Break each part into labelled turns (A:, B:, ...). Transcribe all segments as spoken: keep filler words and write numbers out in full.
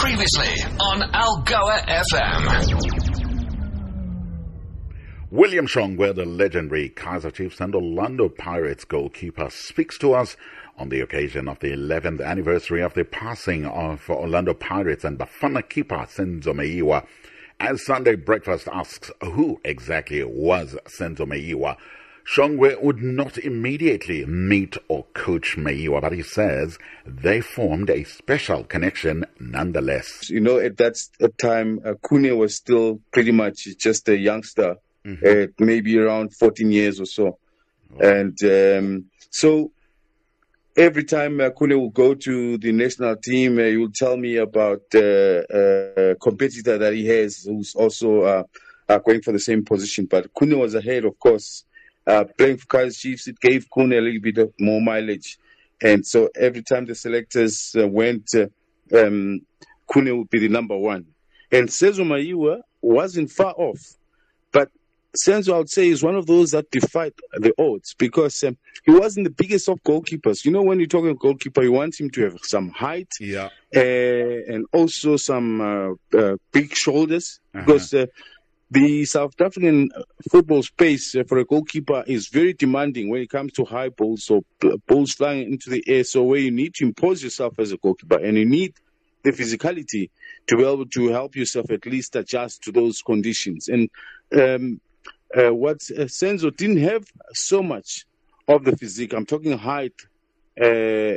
A: Previously on Algoa F M.
B: William Shongwe, the legendary Kaizer Chiefs and Orlando Pirates goalkeeper, speaks to us on the occasion of the eleventh anniversary of the passing of Orlando Pirates and Bafana keeper Senzo Meyiwa. As Sunday Breakfast asks who exactly was Senzo Meyiwa, Shongwe would not immediately meet or coach Meyiwa, but he says they formed a special connection nonetheless.
C: You know, at that time, uh, Kune was still pretty much just a youngster, mm-hmm. uh, maybe around fourteen years or so. Oh. And um, so every time uh, Kune will go to the national team, uh, he will tell me about uh, a competitor that he has who's also uh, uh, going for the same position. But Kune was ahead, of course. Uh, playing for Kaizer Chiefs, it gave Kune a little bit of more mileage. And so every time the selectors uh, went, uh, um, Kune would be the number one. And Senzo Meyiwa wasn't far off. But Senzo, I would say, is one of those that defied the odds because um, he wasn't the biggest of goalkeepers. You know, when you're talking goalkeeper, you want him to have some height,
B: yeah,
C: uh, and also some uh, uh, big shoulders. Uh-huh. Because uh, the South African football space uh, for a goalkeeper is very demanding when it comes to high balls or so balls flying into the air. So where you need to impose yourself as a goalkeeper, and you need the physicality to be able to help yourself at least adjust to those conditions. And um, uh, what uh, Senzo didn't have so much of the physique. I'm talking height uh, uh,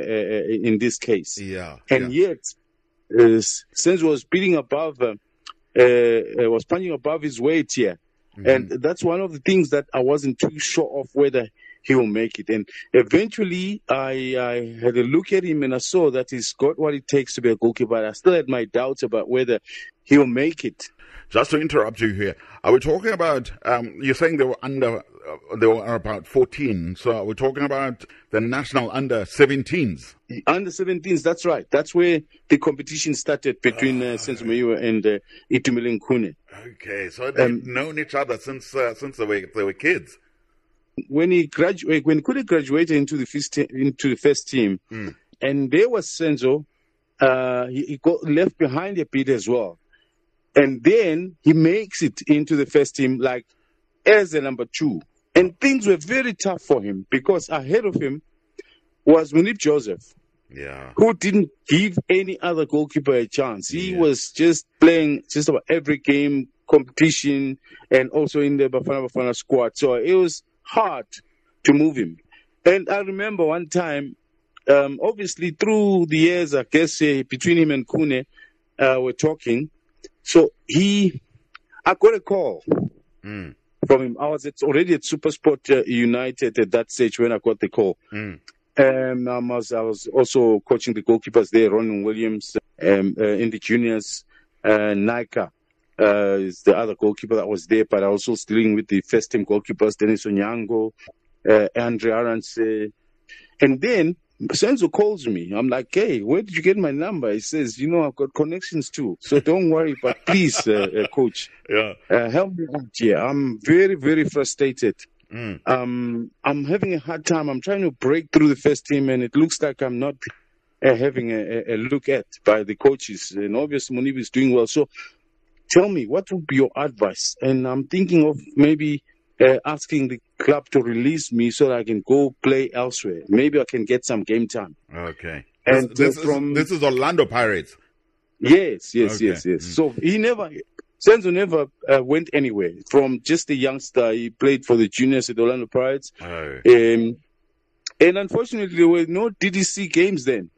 C: in this case.
B: Yeah.
C: And
B: yeah.
C: yet, uh, Senzo was beating above. Uh, Uh, was punching above his weight here. Mm-hmm. And that's one of the things that I wasn't too sure of whether he will make it. And eventually, I, I had a look at him and I saw that he's got what it takes to be a goalkeeper. But I still had my doubts about whether he'll make it.
B: Just to interrupt you here, are we talking about, um, you're saying they were under, uh, they were about fourteen, so are we talking about the national under seventeens?
C: Under seventeens, that's right. That's where the competition started between uh, Senzo Meyiwa and uh, Itumeleng Khune.
B: Okay, so they've um, known each other since uh, since they were, they were kids.
C: When he graduated, when Khune graduated into the first, te- into the first team, mm. and there was Senzo, uh, he, he got left behind a bit as well. And then he makes it into the first team like as a number two. And things were very tough for him because ahead of him was Munib Joseph,
B: yeah,
C: who didn't give any other goalkeeper a chance. He
B: yeah.
C: was just playing just about every game, competition, and also in the Bafana Bafana squad. So it was hard to move him. And I remember one time, um, obviously through the years, I guess, uh, between him and Khune, uh, we're talking. So he, I got a call
B: mm.
C: from him. I was at, already at SuperSport uh, United at that stage when I got the call.
B: Mm.
C: Um, I, was, I was also coaching the goalkeepers there, Ronan Williams, um, uh, in the juniors. Uh, Naika uh, is the other goalkeeper that was there, but I was also dealing with the first team goalkeepers, Dennis Onyango, uh, Andre Aranse. And then Senzo calls me. I'm like, hey, where did you get my number? He says, you know, I've got connections too. So don't worry, but please, uh, uh, coach,
B: yeah.
C: uh, help me out here. I'm very, very frustrated.
B: Mm.
C: Um, I'm having a hard time. I'm trying to break through the first team, and it looks like I'm not uh, having a, a look at by the coaches. And obviously, Munib is doing well. So tell me, what would be your advice? And I'm thinking of maybe Uh, asking the club to release me so that I can go play elsewhere. Maybe I can get some game time.
B: Okay.
C: And
B: this, this,
C: uh, from
B: is, this is Orlando Pirates.
C: Yes, yes,
B: okay.
C: yes, yes.
B: Mm.
C: So he never, Senzo never uh, went anywhere. From just a youngster, he played for the juniors at Orlando Pirates.
B: Oh.
C: Um, and unfortunately, there were no D D C games then.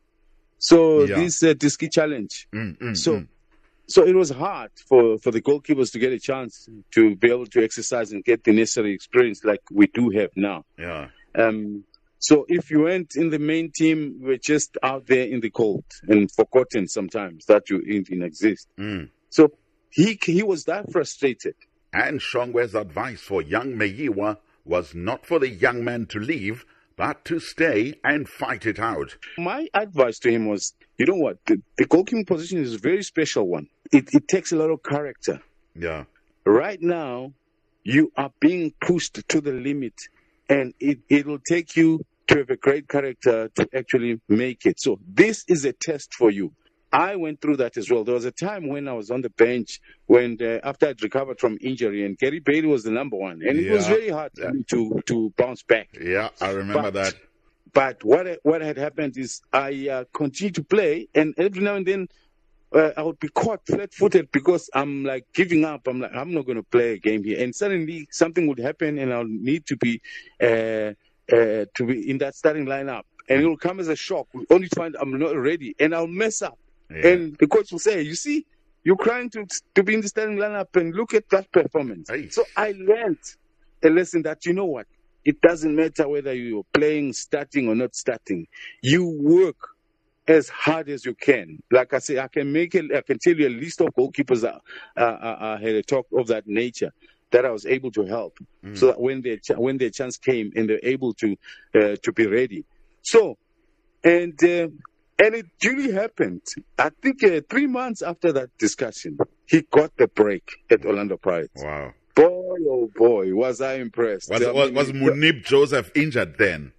C: So
B: yeah.
C: this uh, Diski Challenge.
B: Mm, mm,
C: so.
B: Mm.
C: So it was hard for, for the goalkeepers to get a chance to be able to exercise and get the necessary experience like we do have now.
B: Yeah.
C: Um, so if you went in the main team, we're just out there in the cold and forgotten sometimes that you even exist.
B: Mm.
C: So he he was that frustrated.
B: And Shongwe's advice for young Meyiwa was not for the young man to leave, but to stay and fight it out.
C: My advice to him was, you know what, the, the goalkeeping position is a very special one. It, it takes a lot of character.
B: Yeah.
C: Right now, you are being pushed to the limit, and it, it will take you to have a great character to actually make it. So this is a test for you. I went through that as well. There was a time when I was on the bench when uh, after I'd recovered from injury, and Gary Bailey was the number one, and
B: Yeah.
C: it was very hard for
B: Yeah.
C: me to to bounce back.
B: Yeah, I remember
C: But-
B: that.
C: But what what had happened is I uh, continued to play, and every now and then uh, I would be caught flat-footed because I'm like giving up. I'm like, I'm not going to play a game here, and suddenly something would happen, and I'll need to be uh, uh, to be in that starting lineup, and it will come as a shock, only to find I'm not ready, and I'll mess up,
B: Yeah.
C: and the coach will say, "You see, you're trying to to be in the starting lineup, and look at that performance."
B: Hey.
C: So I learned a lesson that, you know what, it doesn't matter whether you're playing, starting or not starting. You work as hard as you can. Like I say, I can make it. I can tell you a list of goalkeepers that uh, uh, had a talk of that nature that I was able to help,
B: Mm.
C: so that when their ch- when their chance came and they're able to uh, to be ready. So, and uh, and it duly happened. I think uh, three months after that discussion, he got the break at Orlando Pirates.
B: Wow.
C: Boy, oh boy, was I impressed.
B: Was,
C: I
B: was,
C: mean,
B: was Munib Joseph injured then?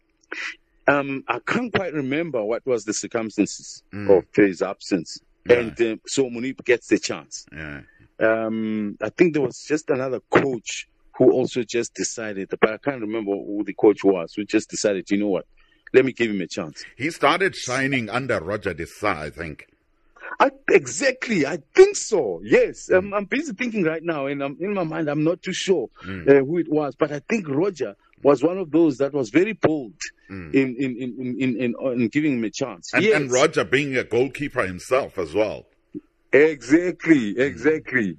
C: Um, I can't quite remember what was the circumstances
B: Mm.
C: of his absence,
B: Yeah.
C: and um, so Munib gets the chance.
B: Yeah.
C: Um, I think there was just another coach who also just decided, but I can't remember who the coach was, who just decided, you know what, let me give him a chance.
B: He started shining under Roger Desa, I think.
C: I, exactly, I think so. Yes, um, I'm busy thinking right now, and I'm, in my mind, I'm not too sure
B: Mm.
C: uh, who it was, but I think Roger was one of those that was very bold
B: Mm.
C: in, in, in, in, in, in giving him a chance.
B: And,
C: Yes.
B: and Roger being a goalkeeper himself as well.
C: Exactly, exactly.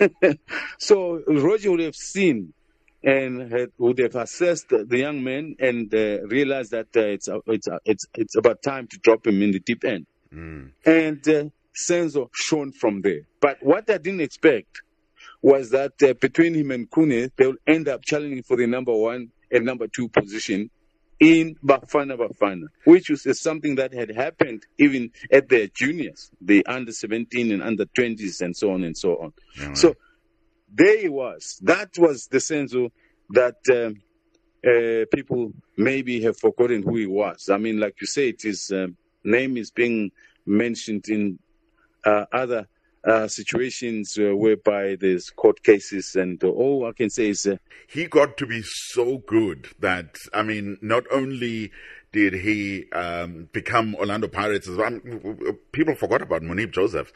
C: So Roger would have seen and had, would have assessed the young man and uh, realized that uh, it's uh, it's uh, it's it's about time to drop him in the deep end.
B: Mm.
C: And uh, Senzo shone from there. But what I didn't expect was that uh, between him and Kune, they'll end up challenging for the number one and number two position in Bafana Bafana, which was uh, something that had happened even at the juniors, the under seventeen and under twenties and so on and so on.
B: Yeah,
C: So there he was. That was the Senzo that um, uh, people maybe have forgotten who he was. I mean, like you said, his um, name is being mentioned in uh, other uh, situations uh, whereby there's court cases, and uh, all I can say is uh,
B: he got to be so good that, I mean, not only did he um, become Orlando Pirates, as well, people forgot about Munib Joseph.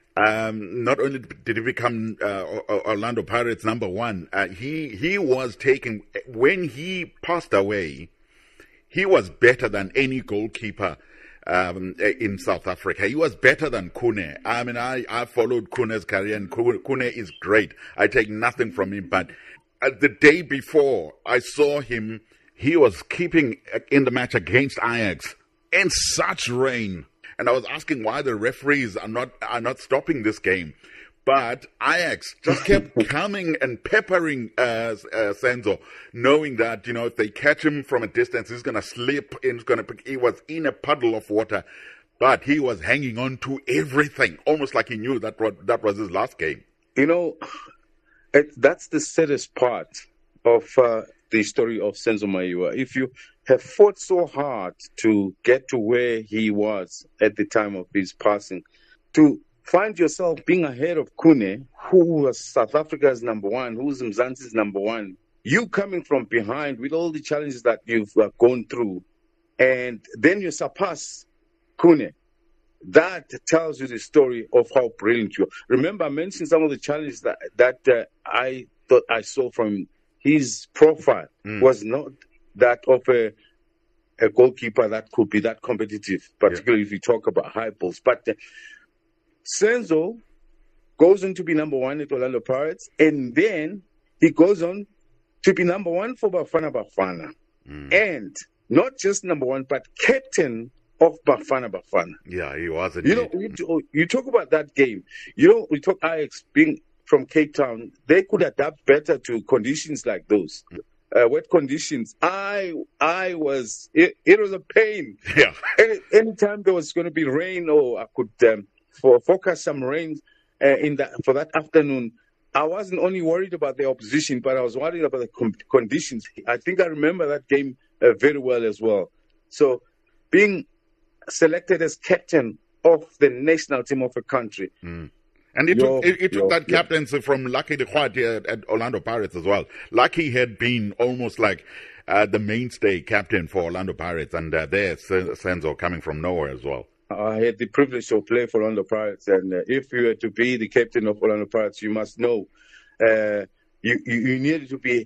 B: Um, not only did he become uh, Orlando Pirates number one, uh, he he was taken, when he passed away, he was better than any goalkeeper um, in South Africa. He was better than Kune. I mean, I, I followed Kune's career, and Kune is great. I take nothing from him, but uh, the day before I saw him, he was keeping in the match against Ajax in such rain. And I was asking why the referees are not are not stopping this game. But Ajax just kept coming and peppering uh, uh, Senzo, knowing that, you know, if they catch him from a distance, he's going to slip and he's going to. He was in a puddle of water, but he was hanging on to everything, almost like he knew that was, that was his last game.
C: You know, it, that's the saddest part of uh, the story of Senzo Mayiwa. If you have fought so hard to get to where he was at the time of his passing, to find yourself being ahead of Kune, who was South Africa's number one, who's Mzansi's number one, you coming from behind with all the challenges that you've uh, gone through, and then you surpass Kune. That tells you the story of how brilliant you are. Remember, I mentioned some of the challenges that, that uh, I thought I saw from his profile
B: Mm.
C: was not that of a, a goalkeeper that could be that competitive, particularly if you talk about high balls. But uh, Senzo goes on to be number one at Orlando Pirates, and then he goes on to be number one for Bafana Bafana.
B: Mm.
C: And not just number one, but captain of Bafana Bafana.
B: Yeah, he was
C: You know,
B: indeed.
C: you, you talk about that game. You know, we talk Ajax being from Cape Town. They could adapt better to conditions like those. Uh, wet conditions. I I was, it, it was a pain.
B: Yeah.
C: Any anytime there was going to be rain, or I could um, for, focus some rain uh, in that for that afternoon, I wasn't only worried about the opposition, but I was worried about the com- conditions. I think I remember that game uh, very well as well. So, being selected as captain of the national team of a country.
B: Mm. And he
C: Yo,
B: took, he, he took
C: yo,
B: that
C: yo.
B: captaincy from Lucky Dikgwati at, at Orlando Pirates as well. Lucky had been almost like uh, the mainstay captain for Orlando Pirates, and uh, there's Senzo coming from nowhere as well.
C: I had the privilege to play for Orlando Pirates, and uh, if you were to be the captain of Orlando Pirates, you must know uh, you, you, you needed to be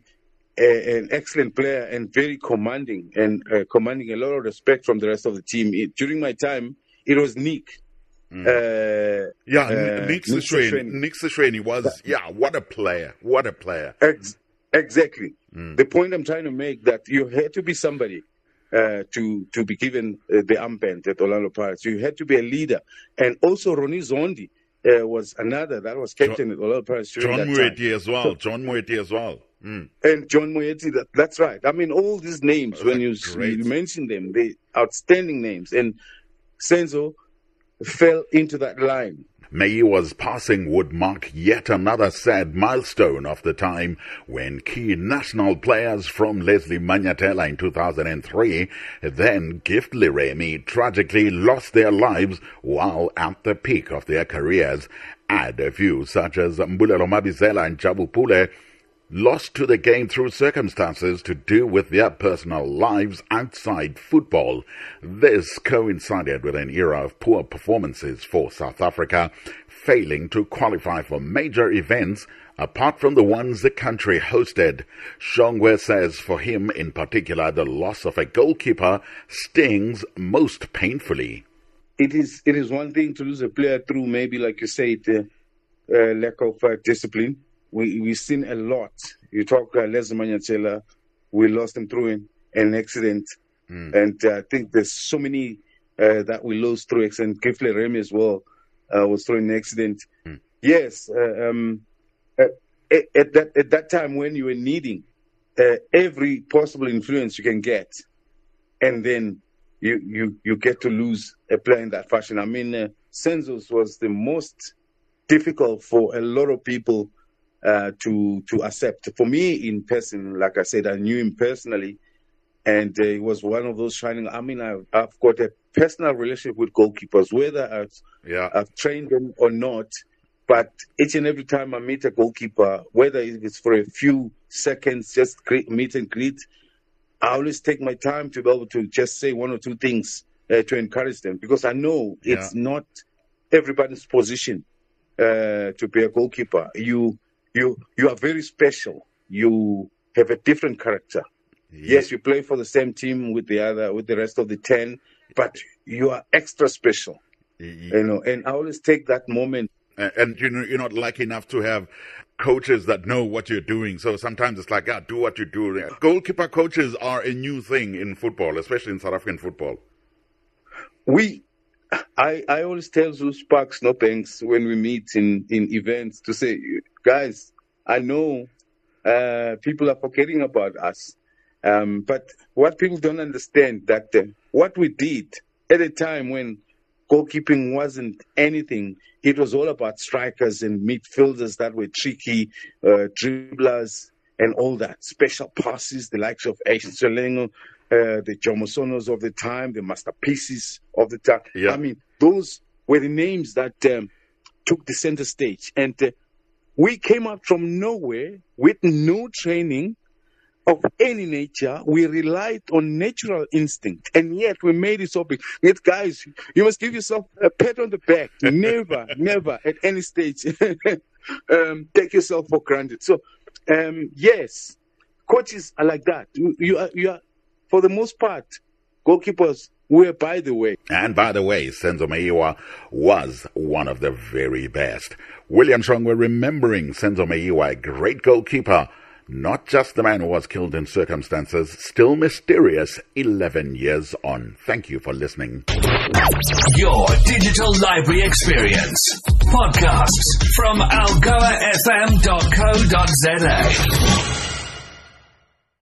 C: a, an excellent player and very commanding, and uh, commanding a lot of respect from the rest of the team. It, during my time, it was Nick.
B: Mm.
C: Uh,
B: yeah,
C: uh,
B: Nick
C: Nick
B: Sishweni.
C: Sishweni.
B: Nick Sishweni was, yeah, what a player. What a player.
C: Ex- exactly.
B: Mm.
C: The point I'm trying to make that you had to be somebody uh, to to be given uh, the armband at Orlando Pirates. You had to be a leader. And also Ronnie Zondi uh, was another that was captain
B: John,
C: at Orlando Pirates during
B: John
C: that time.
B: Moeti as well. John Moeti as well. Mm.
C: And John Moeti, that, that's right. I mean, all these names,
B: Those
C: when
B: are
C: you,
B: great.
C: you mention them, they outstanding names. And Senzo fell into that line.
B: Meyiwa's passing would mark yet another sad milestone of the time when key national players from Leslie Manyatela in two thousand three, then Gift Liremi, tragically lost their lives while at the peak of their careers. Add a few such as Mbulelo Mabizela and Jabu Pule, lost to the game through circumstances to do with their personal lives outside football. This coincided with an era of poor performances for South Africa, failing to qualify for major events apart from the ones the country hosted. Shongwe says for him in particular, the loss of a goalkeeper stings most painfully.
C: It is it is one thing to lose a player through maybe, like you said, uh, uh, lack of uh, discipline. We, we've seen a lot. You talk uh, Leslie Manyatela, we lost him through an, an accident. Mm. And uh, I think there's so many uh, that we lost through accident. Gift Liremi as well uh, was through an accident. Mm. Yes, uh, um, uh, at, at, that, at that time when you were needing uh, every possible influence you can get, and then you, you, you get to lose a player in that fashion. I mean, uh, Senzo's was the most difficult for a lot of people Uh, to to accept. For me, in person, like I said, I knew him personally, and uh, he was one of those shining. I mean, I've, I've got a personal relationship with goalkeepers, whether I've,
B: yeah.
C: I've trained them or not. But each and every time I meet a goalkeeper, whether it's for a few seconds, just greet, meet and greet, I always take my time to be able to just say one or two things uh, to encourage them, because I know yeah. it's not everybody's position uh, to be a goalkeeper. You You you are very special. You have a different character. Yeah. Yes, you play for the same team with the other with the rest of the ten, but you are extra special. Yeah. You know, and I always take that moment.
B: And, and you know, you're not lucky enough to have coaches that know what you're doing. So sometimes it's like, ah, do what you do. Goalkeeper coaches are a new thing in football, especially in South African football.
C: We. I, I always tell Zeus Sparks, no thanks, when we meet in, in events to say, guys, I know uh, people are forgetting about us. Um, but what people don't understand that uh, what we did at a time when goalkeeping wasn't anything, it was all about strikers and midfielders that were tricky, uh, dribblers and all that. Special passes, the likes of Aisha Solengo, Uh, the Jomosonos of the time, the masterpieces of the time. Yeah. I mean, those were the names that um, took the center stage. And uh, we came up from nowhere with no training of any nature. We relied on natural instinct. And yet we made it so big. Yet, guys, you must give yourself a pat on the back. Never, never at any stage um, take yourself for granted. So, um, yes, coaches are like that. You, you are... You are For the most part, goalkeepers were, by the way.
B: And by the way, Senzo Meyiwa was one of the very best. William Shongwe remembering Senzo Meyiwa, a great goalkeeper, not just the man who was killed in circumstances still mysterious eleven years on. Thank you for listening.
A: Your digital library experience. Podcasts from algoa f m dot co dot z a.